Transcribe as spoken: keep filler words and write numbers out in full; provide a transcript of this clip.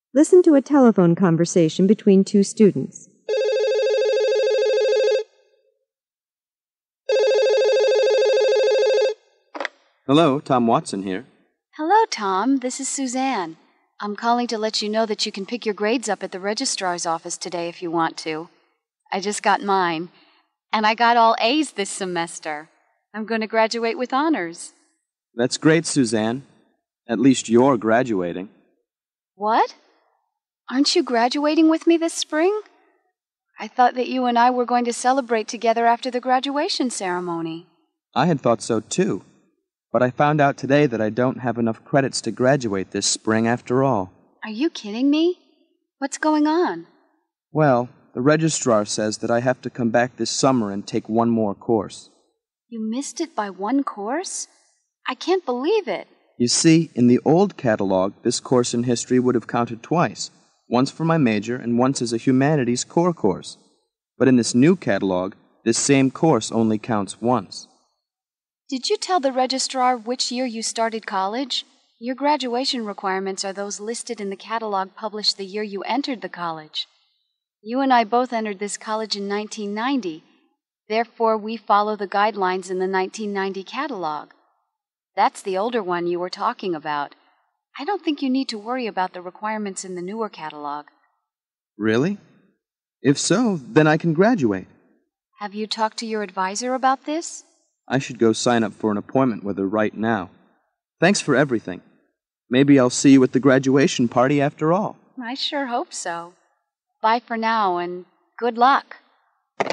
Listen to a telephone conversation between two students. Hello, Tom Watson here. Hello, Tom. This is Suzanne. I'm calling to let you know that you can pick your grades up at the registrar's office today if you want to. I just got mine, and I got all A's this semester. I'm going to graduate with honors. That's great, Suzanne. At least you're graduating. What? Aren't you graduating with me this spring? I thought that you and I were going to celebrate together after the graduation ceremony. I had thought so too, but I found out today that I don't have enough credits to graduate this spring after all. Are you kidding me? What's going on? Well, the registrar says that I have to come back this summer and take one more course. You missed it by one course? I can't believe it. You see, in the old catalog, this course in history would have counted twice, once for my major and once as a humanities core course. But in this new catalog, this same course only counts once. Did you tell the registrar which year you started college? Your graduation requirements are those listed in the catalog published the year you entered the college. You and I both entered this college in nineteen ninety. Therefore, we follow the guidelines in the nineteen ninety catalog. That's the older one you were talking about. I don't think you need to worry about the requirements in the newer catalog. Really? If so, then I can graduate. Have you talked to your advisor about this? I should go sign up for an appointment with her right now. Thanks for everything. Maybe I'll see you at the graduation party after all. I sure hope so. Bye for now, and good luck.